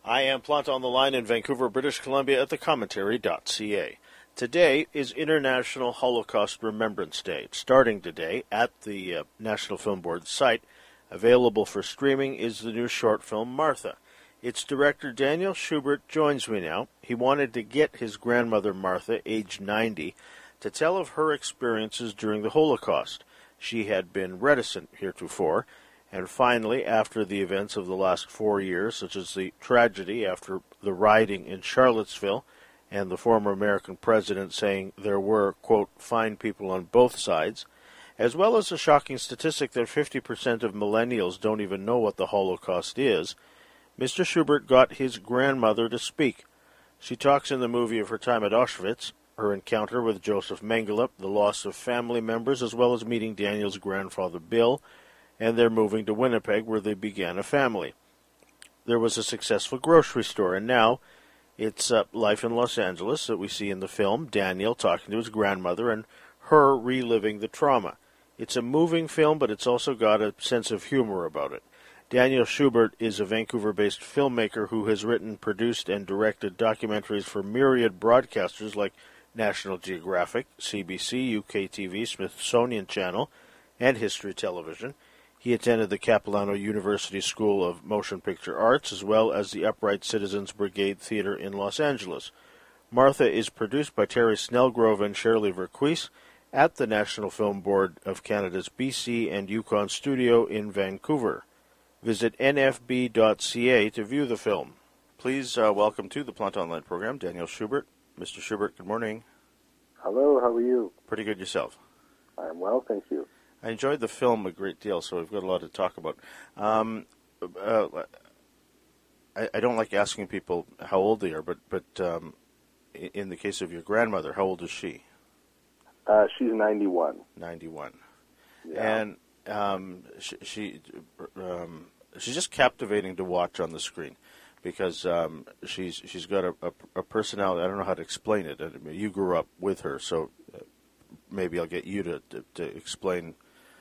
I am Plant on the Line in Vancouver, British Columbia at thecommentary.ca. Today is International Holocaust Remembrance Day. It's starting today at the National Film Board site. Available for streaming is the new short film Martha. Its director Daniel Schubert joins me now. He wanted to get his grandmother Martha, aged 90, to tell of her experiences during the Holocaust. She had been reticent heretofore, and finally, after the events of the last 4 years, such as the tragedy after the rioting in Charlottesville and the former American president saying there were, quote, fine people on both sides, as well as the shocking statistic that 50% of millennials don't even know what the Holocaust is, Mr. Schubert got his grandmother to speak. She talks in the movie of her time at Auschwitz, her encounter with Joseph Mengele, the loss of family members, as well as meeting Daniel's grandfather Bill, and their moving to Winnipeg, where they began a family. There was a successful grocery store, and now it's life in Los Angeles that we see in the film, Daniel talking to his grandmother and her reliving the trauma. It's a moving film, but it's also got a sense of humor about it. Daniel Schubert is a Vancouver-based filmmaker who has written, produced, and directed documentaries for myriad broadcasters like National Geographic, CBC, UKTV, Smithsonian Channel, and History Television. He attended the Capilano University School of Motion Picture Arts, as well as the Upright Citizens Brigade Theatre in Los Angeles. Martha is produced by Terry Snellgrove and Shirley Verquise at the National Film Board of Canada's BC and Yukon studio in Vancouver. Visit nfb.ca to view the film. Please welcome to the Plant Online program, Daniel Schubert. Mr. Schubert, good morning. Hello, how are you? Pretty good yourself. I'm well, thank you. I enjoyed the film a great deal, so we've got a lot to talk about. I don't like asking people how old they are, but in the case of your grandmother, how old is she? She's 91. 91. Yeah. And she's just captivating to watch on the screen because she's got a personality. I don't know how to explain it. I mean, you grew up with her, so maybe I'll get you to explain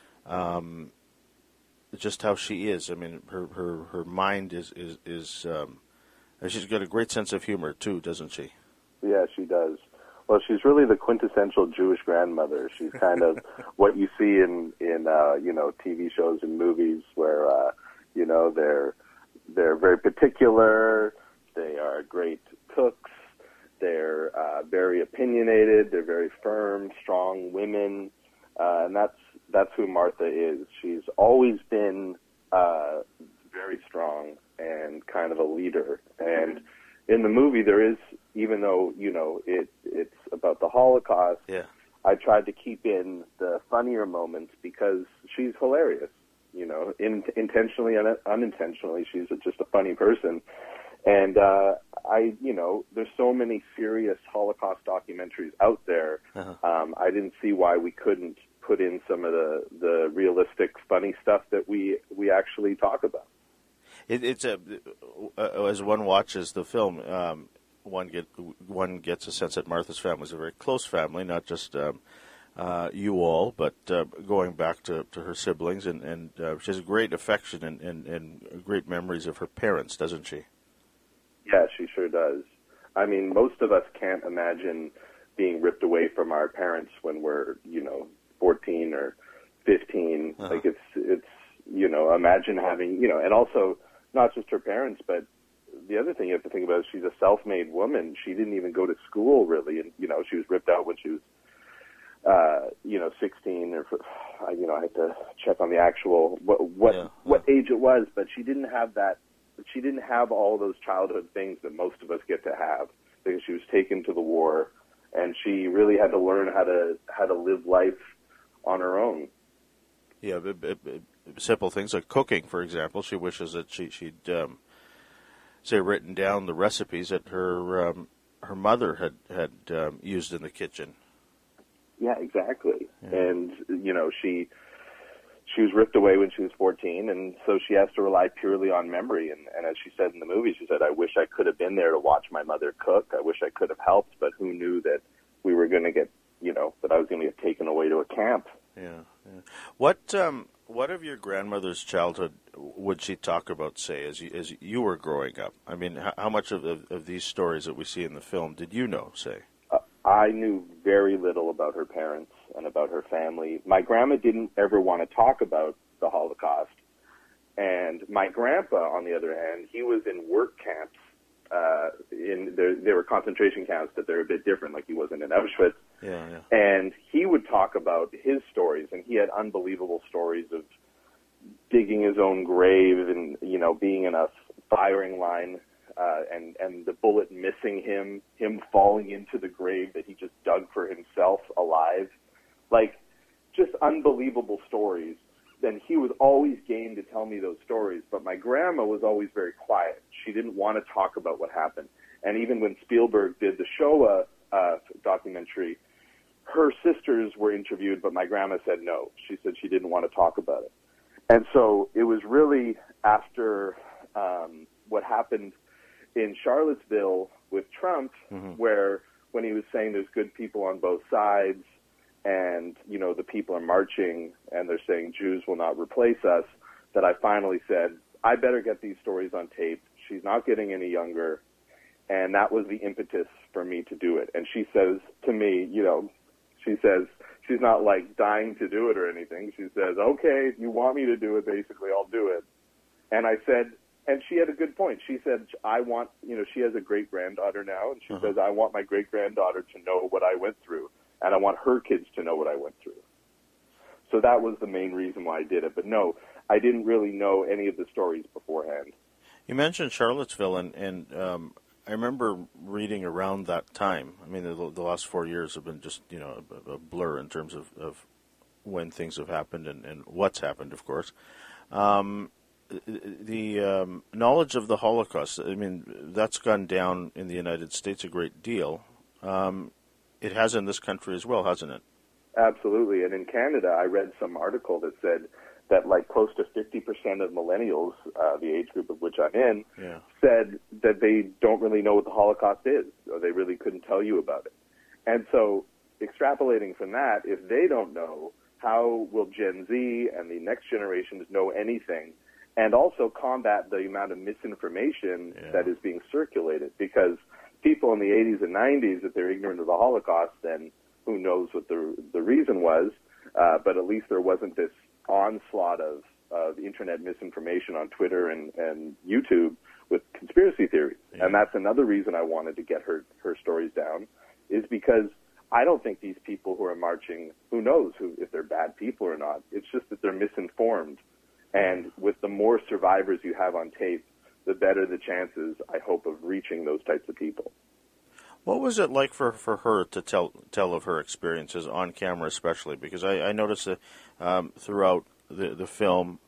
just how she is. I mean, her mind is she's got a great sense of humor too, doesn't she? Yeah, she does. Well, she's really the quintessential Jewish grandmother. She's kind of what you see in TV shows and movies where they're very particular. They are great cooks. They're very opinionated. They're very firm, strong women, and that's who Martha is. She's always been very strong and kind of a leader. And in the movie, there is, even though it's about the Holocaust, yeah, I tried to keep in the funnier moments because she's hilarious. Intentionally and unintentionally, she's just a funny person. And there's so many serious Holocaust documentaries out there. Uh-huh. I didn't see why we couldn't put in some of the realistic, funny stuff that we actually talk about. It's as one watches the film, one gets a sense that Martha's family is a very close family, not just you all, but going back to her siblings, and she has a great affection and great memories of her parents, doesn't she? Yeah, she sure does. I mean, most of us can't imagine being ripped away from our parents when we're, 14 or 15. Uh-huh. Like it's imagine having, and also not just her parents, but the other thing you have to think about is she's a self-made woman. She didn't even go to school really, and she was ripped out when she was 16 or I had to check on the actual what age it was, but she didn't have that. She didn't have all those childhood things that most of us get to have because she was taken to the war, and she really had to learn how to live life on her own. Yeah, simple things like cooking, for example. She wishes that she'd say written down the recipes that her mother had used in the kitchen. Yeah, exactly. Yeah. And she was ripped away when she was 14, and so she has to rely purely on memory. And as she said in the movie, she said, I wish I could have been there to watch my mother cook. I wish I could have helped, but who knew that we were going to get, that I was going to get taken away to a camp. Yeah. What What of your grandmother's childhood would she talk about, say, as you were growing up? I mean, how much of these stories that we see in the film did you know, say? I knew very little about her parents and about her family. My grandma didn't ever want to talk about the Holocaust. And my grandpa, on the other hand, he was in work camps. There were concentration camps, but they're a bit different, like he wasn't in Auschwitz. Yeah. And he would talk about his stories, and he had unbelievable stories of digging his own grave and, you know, being in a firing line and the bullet missing him falling into the grave that he just dug for himself alive. Like, just unbelievable stories. Then he was always game to tell me those stories, but my grandma was always very quiet. She didn't want to talk about what happened. And even when Spielberg did the Shoah documentary, her sisters were interviewed, but my grandma said no. She said she didn't want to talk about it. And so it was really after what happened in Charlottesville with Trump, where when he was saying there's good people on both sides, and, you know, the people are marching and they're saying Jews will not replace us, that I finally said, I better get these stories on tape. She's not getting any younger. And that was the impetus for me to do it. And she says to me, you know, she says, she's not like dying to do it or anything. She says, okay, if you want me to do it, basically, I'll do it. And I said, and she had a good point. She said, I want, you know, she has a great-granddaughter now, and she says, I want my great-granddaughter to know what I went through, and I want her kids to know what I went through. So that was the main reason why I did it. But no, I didn't really know any of the stories beforehand. You mentioned Charlottesville, and I remember reading around that time. I mean, the last 4 years have been just, you know, a blur in terms of when things have happened and what's happened, of course. The knowledge of the Holocaust, I mean, that's gone down in the United States a great deal. It has in this country as well, hasn't it? Absolutely. And in Canada, I read some article that said that like close to 50% of millennials, the age group of which I'm in, said that they don't really know what the Holocaust is, or they really couldn't tell you about it. And so extrapolating from that, if they don't know, how will Gen Z and the next generations know anything? And also combat the amount of misinformation that is being circulated, because people in the 80s and 90s, if they're ignorant of the Holocaust, then who knows what the reason was, but at least there wasn't this onslaught of internet misinformation on Twitter and YouTube with conspiracy theories. Yeah. And that's another reason I wanted to get her stories down, is because I don't think these people who are marching, who knows if they're bad people or not, it's just that they're misinformed. And with the more survivors you have on tape, the better the chances, I hope, of reaching those types of people. What was it like for her to tell of her experiences on camera, especially? Because I noticed that throughout the film,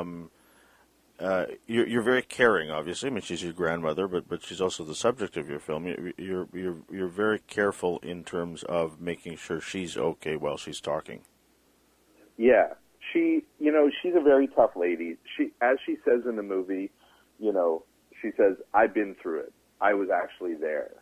you're very caring. Obviously, I mean, she's your grandmother, but she's also the subject of your film. You're very careful in terms of making sure she's okay while she's talking. Yeah, she's a very tough lady. As she says in the movie, she says, "I've been through it. I was actually there."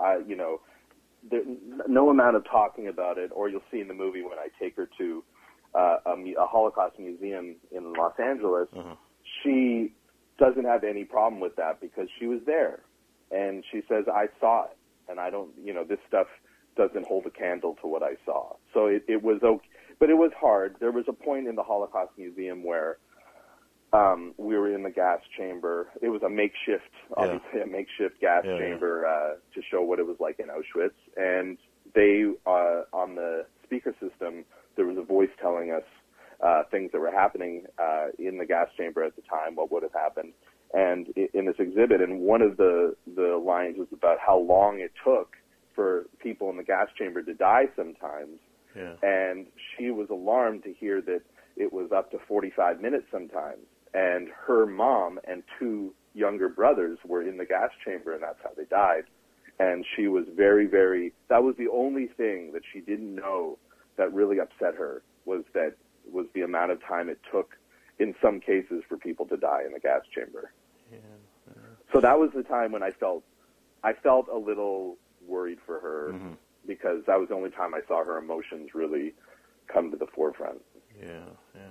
No amount of talking about it, or you'll see in the movie when I take her to a Holocaust museum in Los Angeles, she doesn't have any problem with that because she was there. And she says, I saw it, and I don't, this stuff doesn't hold a candle to what I saw. So it was okay, but it was hard. There was a point in the Holocaust Museum where we were in the gas chamber. It was a makeshift, obviously a makeshift gas chamber to show what it was like in Auschwitz. And they, on the speaker system, there was a voice telling us things that were happening in the gas chamber at the time, what would have happened. And in this exhibit, and one of the lines was about how long it took for people in the gas chamber to die sometimes. Yeah. And she was alarmed to hear that it was up to 45 minutes sometimes. And her mom and two younger brothers were in the gas chamber, and that's how they died. And she was very, very, that was the only thing that she didn't know that really upset her, was the amount of time it took in some cases for people to die in the gas chamber. Yeah. So that was the time when I felt a little worried for her, because that was the only time I saw her emotions really come to the forefront. Yeah,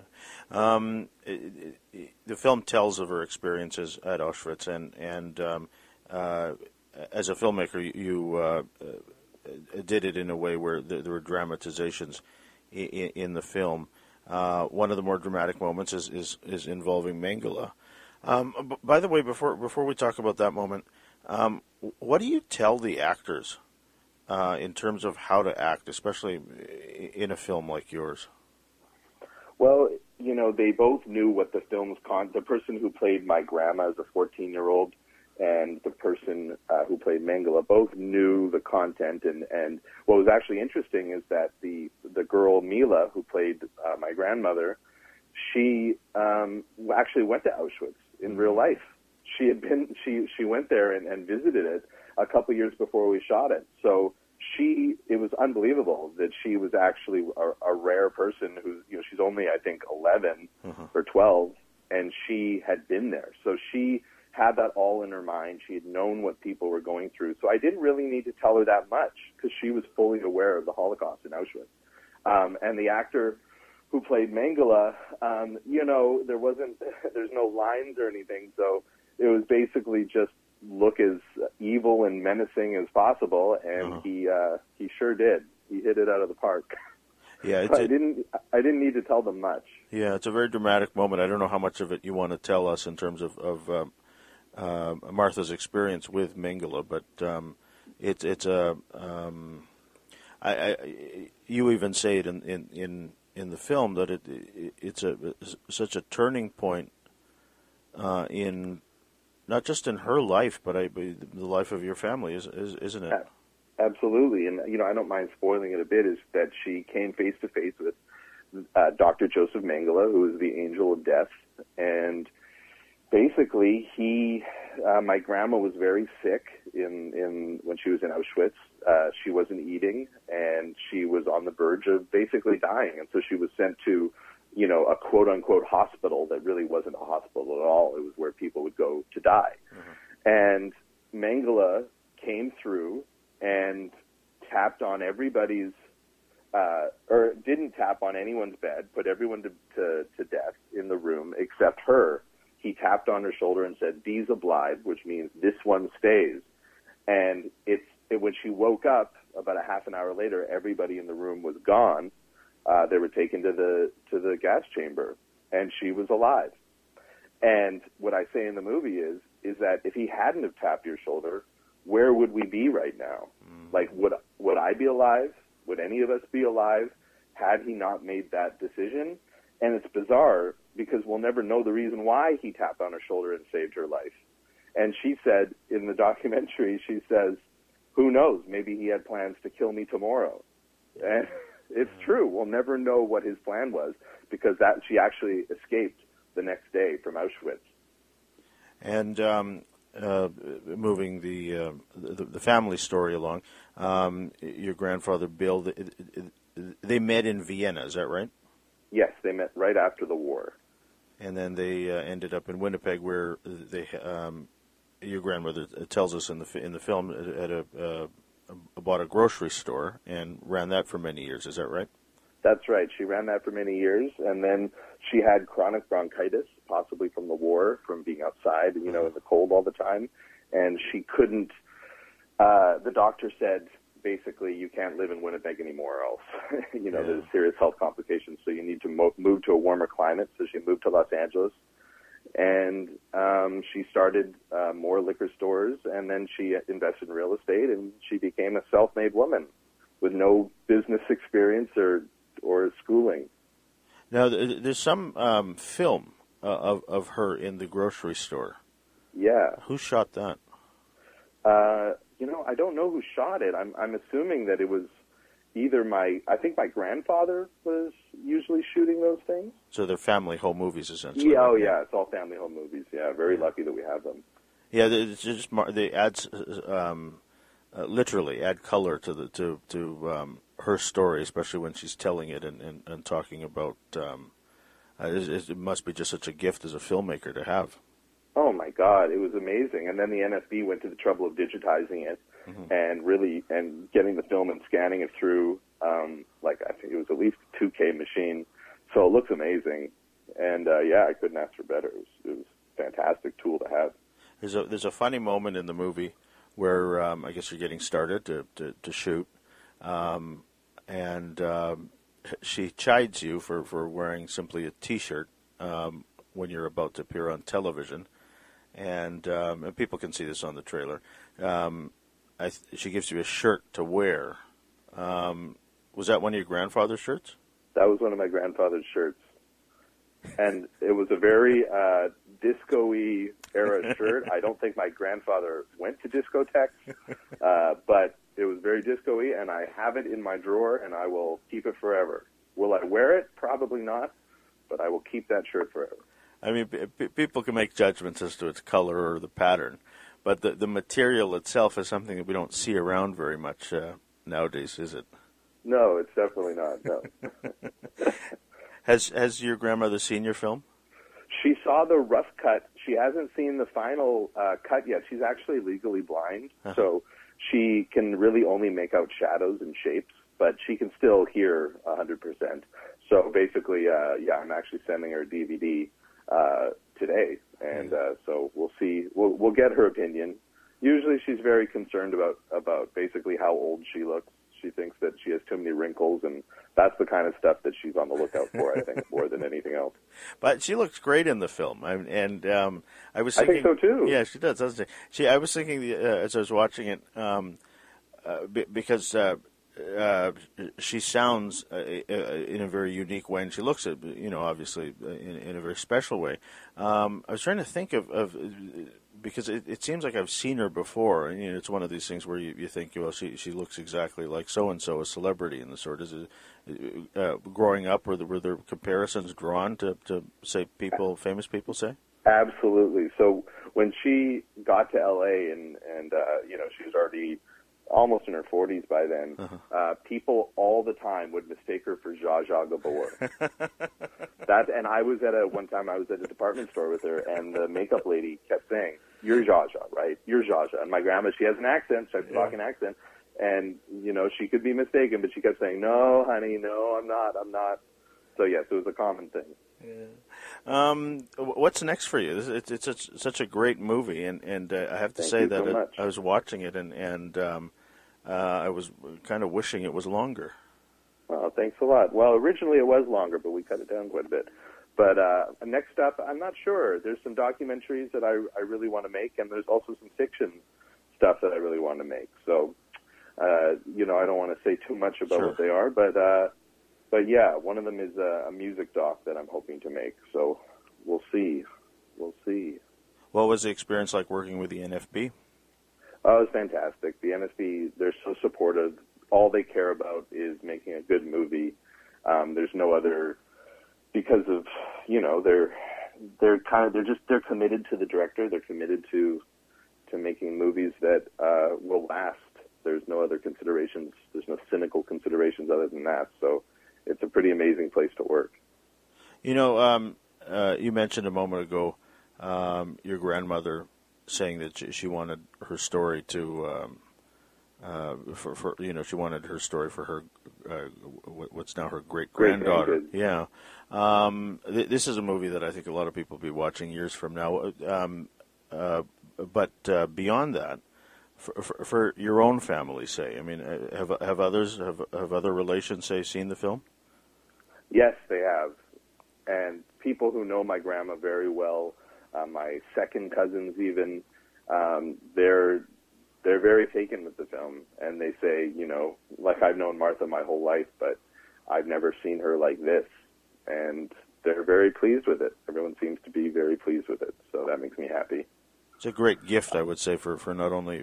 The film tells of her experiences at Auschwitz, and as a filmmaker, you did it in a way where there were dramatizations in the film. One of the more dramatic moments is involving Mengele. By the way, before we talk about that moment, what do you tell the actors in terms of how to act, especially in a film like yours? Well, they both knew what the film's the person who played my grandma as a 14-year-old and the person who played Mengele both knew the content. And what was actually interesting is that the girl Mila, who played my grandmother, she actually went to Auschwitz in real life. She went there and visited it a couple years before we shot it. So it was unbelievable that she was actually a rare person who, she's only, I think, 11 or 12, and she had been there. So she had that all in her mind. She had known what people were going through. So I didn't really need to tell her that much because she was fully aware of the Holocaust in Auschwitz. And the actor who played Mengele, there's no lines or anything. So it was basically just look as evil and menacing as possible, and he sure did. He hit it out of the park. Yeah, I didn't need to tell them much. Yeah, it's a very dramatic moment. I don't know how much of it you want to tell us in terms of Martha's experience with Mengele, but it's a. You even say it in the film that it's such a turning point in. Not just in her life, but the life of your family, isn't it? Absolutely. And, I don't mind spoiling it a bit, is that she came face to face with Dr. Joseph Mengele, who was the angel of death. And basically, my grandma was very sick when she was in Auschwitz. She wasn't eating, and she was on the verge of basically dying. And so she was sent to a quote-unquote hospital that really wasn't a hospital at all. It was where people would go to die. And Mengele came through and tapped on everybody's, or didn't tap on anyone's bed, put everyone to death in the room except her. He tapped on her shoulder and said, "These oblige," which means this one stays. And when she woke up about a half an hour later, everybody in the room was gone. They were taken to the gas chamber, and she was alive. And what I say in the movie is that if he hadn't have tapped your shoulder, where would we be right now? Like, would I be alive? Would any of us be alive had he not made that decision? And it's bizarre because we'll never know the reason why he tapped on her shoulder and saved her life. And she said in the documentary, she says, "Who knows? Maybe he had plans to kill me tomorrow." And it's true. We'll never know what his plan was because she actually escaped the next day from Auschwitz. And moving the family story along, your grandfather Bill, they met in Vienna. Is that right? Yes, they met right after the war. And then they ended up in Winnipeg, where your grandmother tells us in the film at bought a grocery store and ran that for many years. Is that right? That's right. She ran that for many years, and then she had chronic bronchitis, possibly from the war, from being outside, in the cold all the time, and she couldn't. The doctor said, basically, you can't live in Winnipeg anymore, else, there's serious health complications, so you need to move to a warmer climate. So she moved to Los Angeles, and she started more liquor stores, and then she invested in real estate, and she became a self-made woman with no business experience or schooling. Now, there's some film of her in the grocery store. Yeah. Who shot that? I don't know who shot it. I'm assuming that it was either I think my grandfather was usually shooting those things. So they're family home movies, essentially. Yeah, yeah, it's all family home movies. Yeah, very lucky that we have them. Yeah, they add literally add color to her story, especially when she's telling it and talking about. It must be just such a gift as a filmmaker to have. Oh my God, it was amazing. And then the NFB went to the trouble of digitizing it and getting the film and scanning it through, I think it was at least a 2K machine. So it looks amazing. And yeah, I couldn't ask for better. It was a fantastic tool to have. There's a funny moment in the movie where I guess you're getting started to shoot, and she chides you for wearing simply a T-shirt when you're about to appear on television, and people can see this on the trailer. She gives you a shirt to wear. Was that one of your grandfather's shirts? That was one of my grandfather's shirts, and it was a very disco-y era shirt. I don't think my grandfather went to discotheques, but it was very disco-y, and I have it in my drawer, and I will keep it forever. Will I wear it? Probably not, but I will keep that shirt forever. I mean, people can make judgments as to its color or the pattern, but the material itself is something that we don't see around very much nowadays, is it? No, it's definitely not, no. Has your grandmother seen your film? She saw the rough cut. She hasn't seen the final cut yet. She's actually legally blind, so she can really only make out shadows and shapes, but she can still hear 100%. So basically, yeah, I'm actually sending her a DVD today, and so we'll see. We'll get her opinion. Usually she's very concerned about basically how old she looks. She thinks that she has too many wrinkles, and that's the kind of stuff that she's on the lookout for, I think, more than anything else. But she looks great in the film, I was thinking, I think so too. Yeah, she does, doesn't she? I was thinking as I was watching it, because she sounds in a very unique way, and she looks, obviously in a very special way. I was trying to think of because it seems like I've seen her before, and it's one of these things where you think, well, she looks exactly like so and so, a celebrity in the sort. Is it growing up, were there comparisons drawn to say famous people say? Absolutely. So when she got to LA and she was already almost in her 40s by then, people all the time would mistake her for Zsa Zsa Gabor. And I was one time I was at a department store with her, and the makeup lady kept saying, "You're Zsa Zsa, right? You're Zsa Zsa." And my grandma, she has an accent, started talking accent, and she could be mistaken, but she kept saying, "No, honey, no, I'm not." So yes, it was a common thing. Yeah. What's next for you? It's such a great movie, and I have to say that I was watching it, and I was kind of wishing it was longer. Well, thanks a lot. Well, originally it was longer, but we cut it down quite a bit. But next up, I'm not sure. There's some documentaries that I really want to make, and there's also some fiction stuff that I really want to make. So, I don't want to say too much about what they are, but yeah, one of them is a music doc that I'm hoping to make. So we'll see. We'll see. What was the experience like working with the NFB? Oh, it was fantastic. The NFB, they're so supportive. All they care about is making a good movie. There's no other, because of, they're committed to the director. They're committed to making movies that will last. There's no other considerations. There's no cynical considerations other than that. So it's a pretty amazing place to work. You mentioned a moment ago your grandmother saying that she wanted her story to she wanted her story for her what's now her great granddaughter. Yeah, this is a movie that I think a lot of people will be watching years from now. But beyond that, for your own family, say, I mean, have other relations, say, seen the film? Yes, they have, and people who know my grandma very well, my second cousins even, they're very taken with the film, and they say, like, I've known Martha my whole life, but I've never seen her like this, and they're very pleased with it. Everyone seems to be very pleased with it, so that makes me happy. It's a great gift, I would say, for not only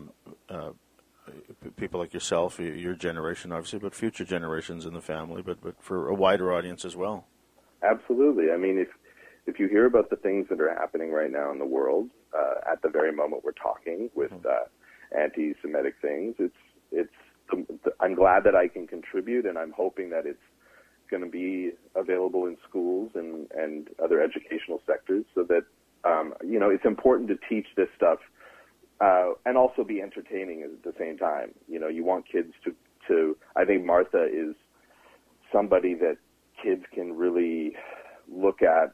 people like yourself, your generation, obviously, but future generations in the family, but for a wider audience as well. Absolutely. I mean, if you hear about the things that are happening right now in the world, at the very moment we're talking with anti-Semitic things, I'm glad that I can contribute, and I'm hoping that it's going to be available in schools and other educational sectors, so that it's important to teach this stuff and also be entertaining at the same time. You want kids to I think Martha is somebody that kids can really look at,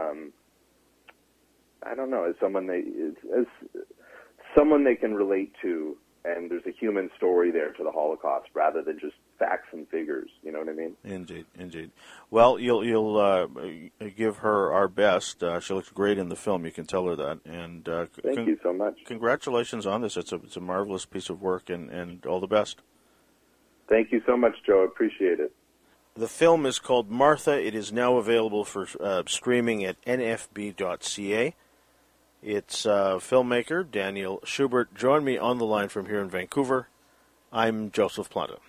I don't know, as someone they can relate to, and there's a human story there to the Holocaust rather than just facts and figures. You know what I mean? Indeed, indeed. Well, you'll give her our best. She looks great in the film. You can tell her that. And thank you so much. Congratulations on this. It's a marvelous piece of work, and all the best. Thank you so much, Joe. I appreciate it. The film is called Martha. It is now available for streaming at nfb.ca. It's filmmaker Daniel Schubert. Join me on the line from here in Vancouver. I'm Joseph Planta.